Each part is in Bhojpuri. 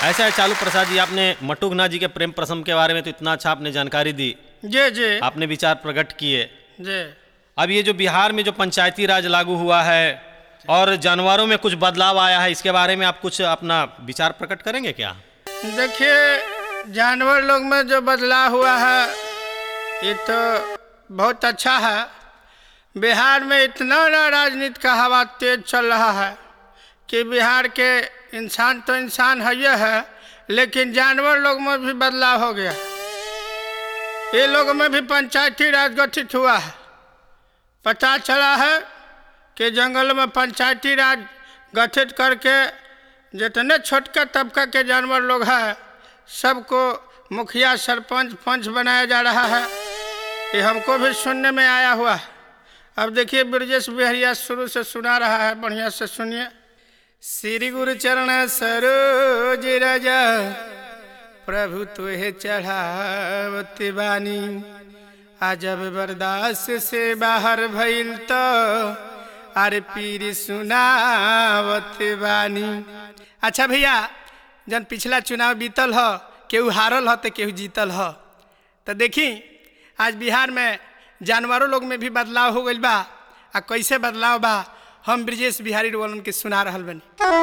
ऐसा है चालू प्रसाद जी, आपने मटुघना जी के प्रेम प्रसंग के बारे में तो इतना अच्छा आपने जानकारी दी जी जी आपने विचार प्रकट किए। जी अब ये जो बिहार में जो पंचायती राज लागू हुआ है और जानवरों में कुछ बदलाव आया है, इसके बारे में आप कुछ अपना विचार प्रकट करेंगे क्या? देखिए, जानवर लोग में जो बदलाव हुआ है ये तो बहुत अच्छा है। बिहार में इतना ना राजनीति का हवा तेज चल रहा है कि बिहार के इंसान तो इंसान है, लेकिन जानवर लोग में भी बदलाव हो गया। ये लोगों में भी पंचायती राज गठित हुआ है। पता चला है कि जंगल में पंचायती राज गठित करके जितने छोटका तबका के जानवर लोग हैं सबको मुखिया सरपंच पंच बनाया जा रहा है। ये हमको भी सुनने में आया हुआ है। अब देखिए, ब्रजेश बिहारिया शुरू से सुना रहा है, बढ़िया से सुनिए। श्री गुरु चरण सरोज राजा प्रभु तुहे चढ़ावत बानी, आजब बर्दाश्त से बाहर भइल तो अरे पीर सुनावत बानी। अच्छा भैया, जन पिछला चुनाव बीतल हो, केहू हारल हो तो केहू जीतल हो, तो देखी आज बिहार में जानवरों लोग में भी बदलाव हो गई बा। आ कैसे बदलाव बा हम ब्रजेश बिहारी रोलन के सुना रहल बनी।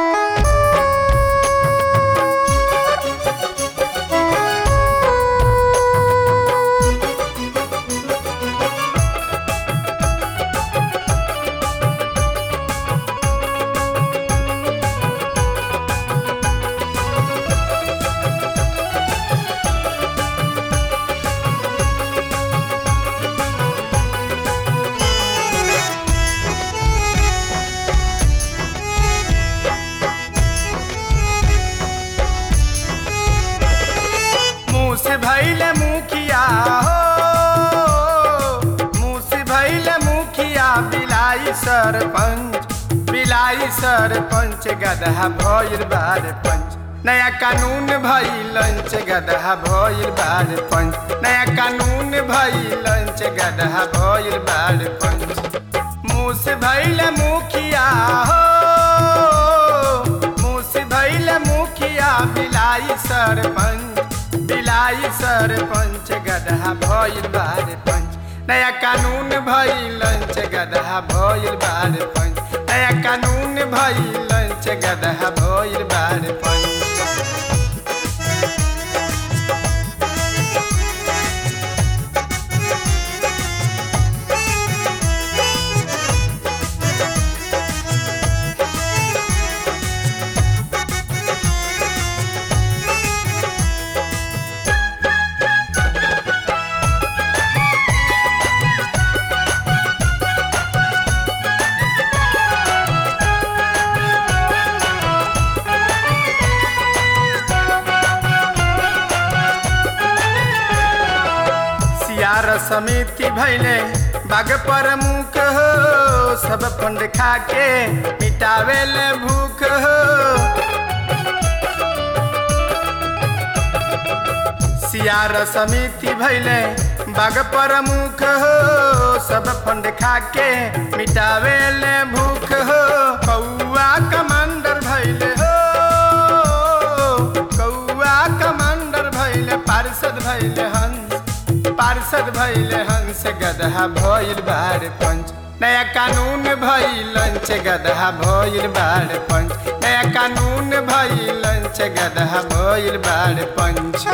भैले मुखिया हो, मुँह भैले मुखिया, बिलाई सरपंच गदहा भइल बार पंच। नया कानून भइलंच गदहा भइल बार पंच, नया कानून भइलंच गदहा भइल बार पंच। मुँह भैले मुखिया हो, मुँह भैले मुखिया, बिलाई सरपंच गदहा भइल बार पंच। नया कानून भइलंच गदहा भइल बार पंच, नया कानून भइलंच गदहा भइल बार पंच। समिति भैले बाग प्रमुख हो, सब फंड खा के मिटावेले भूख हो। सियार समिति भैले बाग प्रमुख हो, सब फंड खा के मिटावेले भूख हो। कौआ कमांडर भैले हो, कौआ कमांडर भैले, पार्षद भैले हंस गदहा भइल बार पंच। नया कानून भइलंच गदहा भइल बार पंच, नया कानून भइलंच गदहा भइल बार पंच।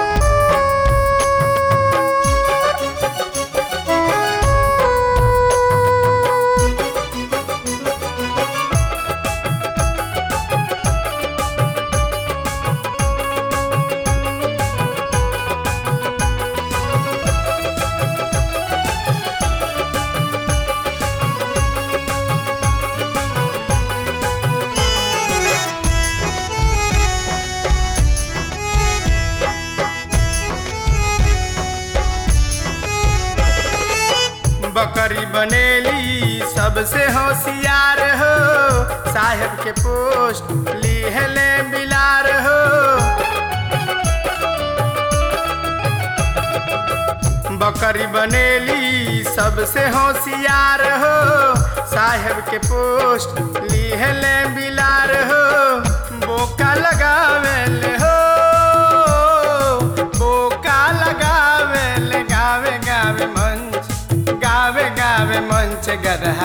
बकरी बनेली सबसे होशियार हो, साहेब के पोस्ट लिहले बिलार हो। बकरी बनेली सबसे होशियार हो, साहेब के पोस्ट लिहले बिलार हो। बोका लगावेले हो,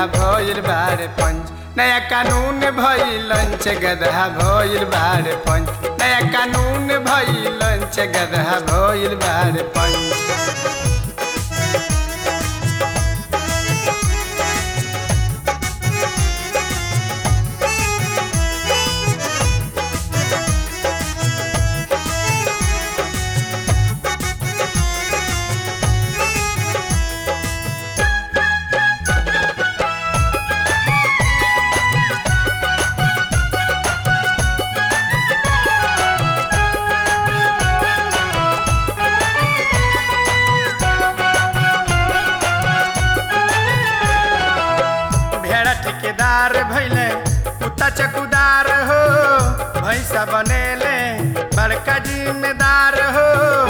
भइल बारे पंच। नया कानून भइलंच गदहा भइल बारे पंच। नया कानून भइलंच गदहा भइल बारे पंच। ठेकेदार भैले कुत्ता चकुदार हो, भैंसा बनेले बड़का जिम्मेदार हो।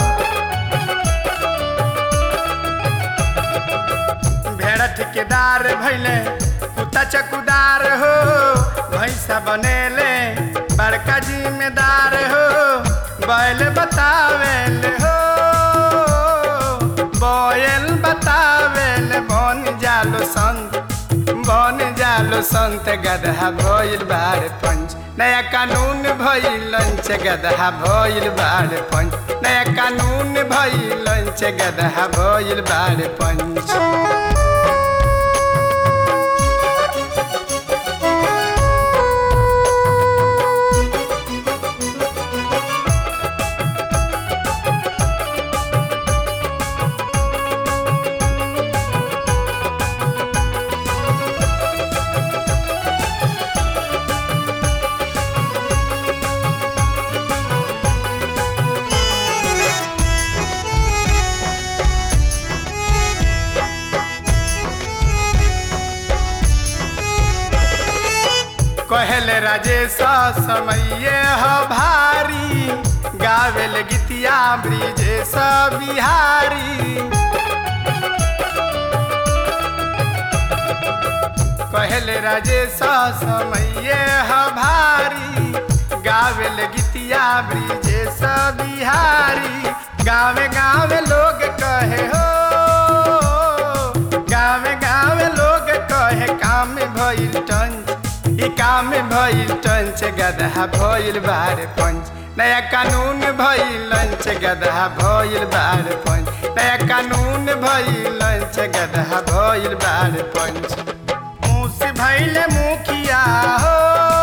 भेड़ा ठेकेदार भैले कुत्ता चकुदार हो, भैंसा बनेले बड़का जिम्मेदार हो। बैल बतावेल हो, बैल बतावेल बन जालो संत, बन जालो संत गदहा भइल बारे पंच। नया कानून भइलंच गदहा भइल बारे पंच। नया कानून भइलंच गदहा भइल बारे पंच। कहले राजेश समये ह भारी, गावेल गीतिया ब्रिजेश बिहारी। कहले राजेश समये ह भारी, गावेल गीतिया ब्रिजेश बिहारी। गावे गावे लोग कहे हो, गावे गावे लोग कहे काम भइल टंच, ई काम भइल टंच गदहा भइल बारे पंच। नया कानून भइलंच गदहा भइल बारे पंच। नया कानून भइलंच गदहा भइल बारे पंच। मूस भइले मुखिया हो,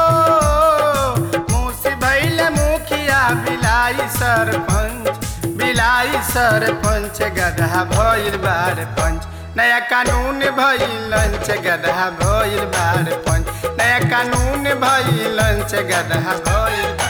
मूस भइले मुखिया बिलाई सरपंच, बिलाई सरपंच गदहा भइल बारे पंच। नया कानून भइलंच गदहा भइल बारे पंच। नया कानून भइलंच गदहा भइल